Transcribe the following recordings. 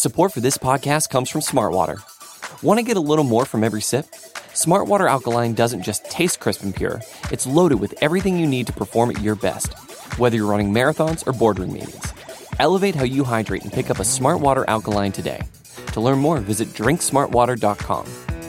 Support for this podcast comes from Smartwater. Want to get a little more from every sip? Smartwater Alkaline doesn't just taste crisp and pure, it's loaded with everything you need to perform at your best, whether you're running marathons or boardroom meetings. Elevate how you hydrate and pick up a Smartwater Alkaline today. To learn more, visit drinksmartwater.com.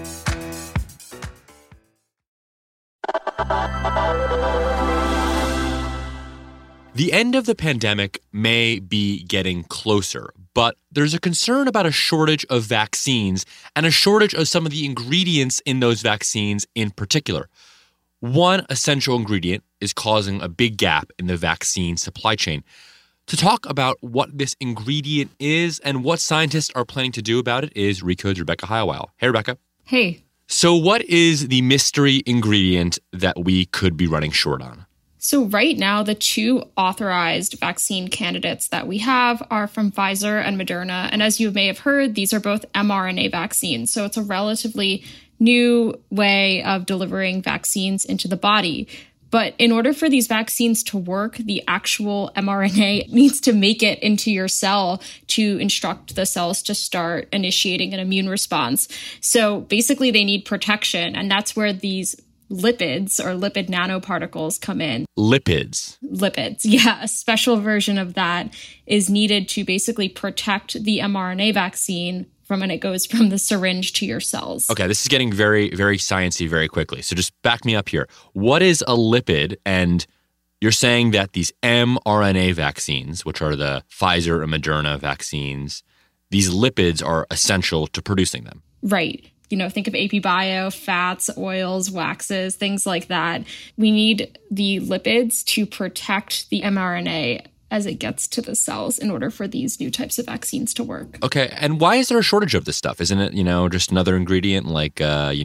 The end of the pandemic may be getting closer, but there's a concern about a shortage of vaccines and a shortage of some of the ingredients in those vaccines in particular. One essential ingredient is causing a big gap in the vaccine supply chain. To talk about what this ingredient is and what scientists are planning to do about it is Recode's Rebecca Heilweil. Hey, Rebecca. Hey. So what is the mystery ingredient that we could be running short on? So right now, the two authorized vaccine candidates that we have are from Pfizer and Moderna. And as you may have heard, these are both mRNA vaccines. So it's a relatively new way of delivering vaccines into the body. But in order for these vaccines to work, the actual mRNA needs to make it into your cell to instruct the cells to start initiating an immune response. So basically, they need protection. And that's where these lipids or lipid nanoparticles come in. Lipids, yeah. A special version of that is needed to basically protect the mRNA vaccine from when it goes from the syringe to your cells. Okay, this is getting very, very sciencey very quickly. So just back me up here. What is a lipid? And you're saying that these mRNA vaccines, which are the Pfizer and Moderna vaccines, these lipids are essential to producing them. Right. Think of AP Bio, fats, oils, waxes, things like that. We need the lipids to protect the mRNA as it gets to the cells in order for these new types of vaccines to work. Okay. And why is there a shortage of this stuff? Isn't it, just another ingredient like,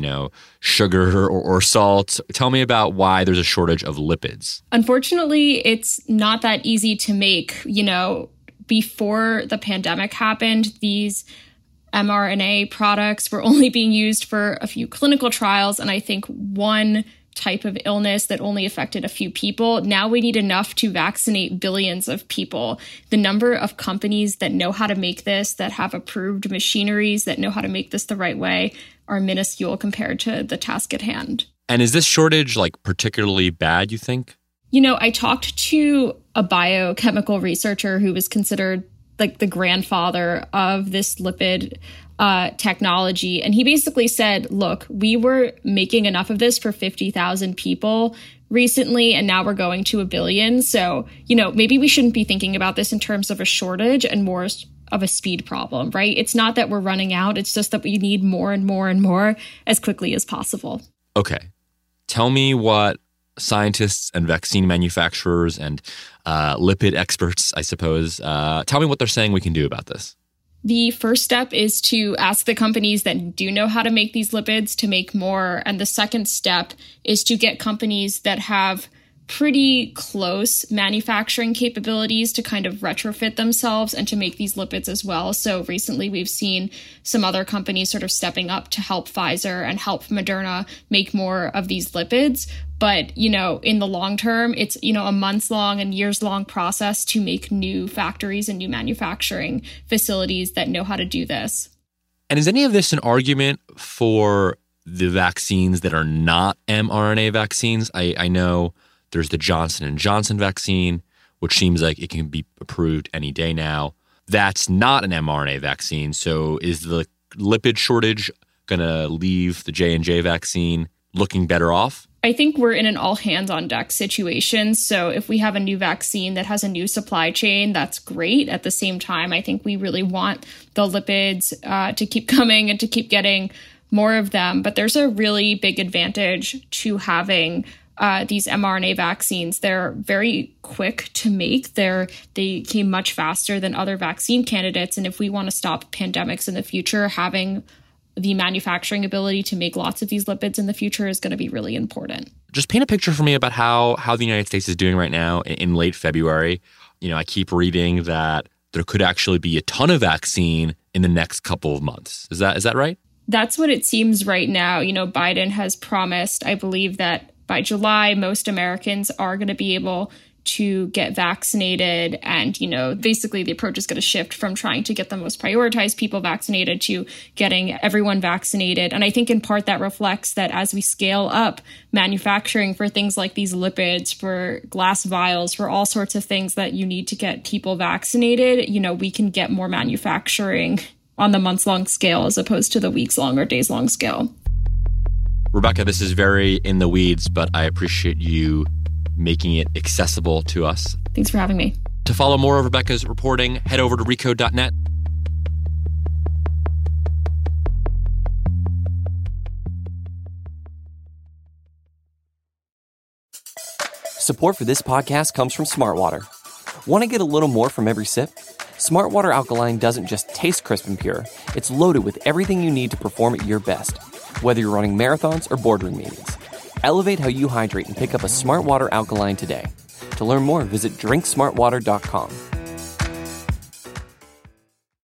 sugar or salt? Tell me about why there's a shortage of lipids. Unfortunately, it's not that easy to make. Before the pandemic happened, these mRNA products were only being used for a few clinical trials, and I think one type of illness that only affected a few people. Now we need enough to vaccinate billions of people. The number of companies that know how to make this, that have approved machineries, that know how to make this the right way, are minuscule compared to the task at hand. And is this shortage particularly bad, you think? I talked to a biochemical researcher who was considered the grandfather of this lipid technology. And he basically said, look, we were making enough of this for 50,000 people recently, and now we're going to 1 billion. So, maybe we shouldn't be thinking about this in terms of a shortage and more of a speed problem, right? It's not that we're running out. It's just that we need more and more and more as quickly as possible. Okay. Tell me what scientists and vaccine manufacturers and lipid experts, I suppose, tell me what they're saying we can do about this. The first step is to ask the companies that do know how to make these lipids to make more. And the second step is to get companies that have pretty close manufacturing capabilities to kind of retrofit themselves and to make these lipids as well. So recently we've seen some other companies sort of stepping up to help Pfizer and help Moderna make more of these lipids. But, in the long term, it's, a months-long and years-long process to make new factories and new manufacturing facilities that know how to do this. And is any of this an argument for the vaccines that are not mRNA vaccines? I know there's the Johnson & Johnson vaccine, which seems like it can be approved any day now. That's not an mRNA vaccine. So is the lipid shortage going to leave the J&J vaccine looking better off? I think we're in an all-hands-on-deck situation. So if we have a new vaccine that has a new supply chain, that's great. At the same time, I think we really want the lipids to keep coming and to keep getting more of them. But there's a really big advantage to having these mRNA vaccines. They're very quick to make. They came much faster than other vaccine candidates. And if we want to stop pandemics in the future, having the manufacturing ability to make lots of these lipids in the future is going to be really important. Just paint a picture for me about how the United States is doing right now in late February. I keep reading that there could actually be a ton of vaccine in the next couple of months. Is that right? That's what it seems right now. Biden has promised, I believe, that by July, most Americans are going to be able to get vaccinated. And, basically the approach is going to shift from trying to get the most prioritized people vaccinated to getting everyone vaccinated. And I think in part that reflects that as we scale up manufacturing for things like these lipids, for glass vials, for all sorts of things that you need to get people vaccinated, we can get more manufacturing on the months-long scale as opposed to the weeks-long or days-long scale. Rebecca, this is very in the weeds, but I appreciate you making it accessible to us. Thanks for having me. To follow more of Rebecca's reporting, head over to recode.net. Support for this podcast comes from Smartwater. Want to get a little more from every sip? Smartwater Alkaline doesn't just taste crisp and pure. It's loaded with everything you need to perform at your best, whether you're running marathons or boardroom meetings. Elevate how you hydrate and pick up a Smartwater Alkaline today. To learn more, visit drinksmartwater.com.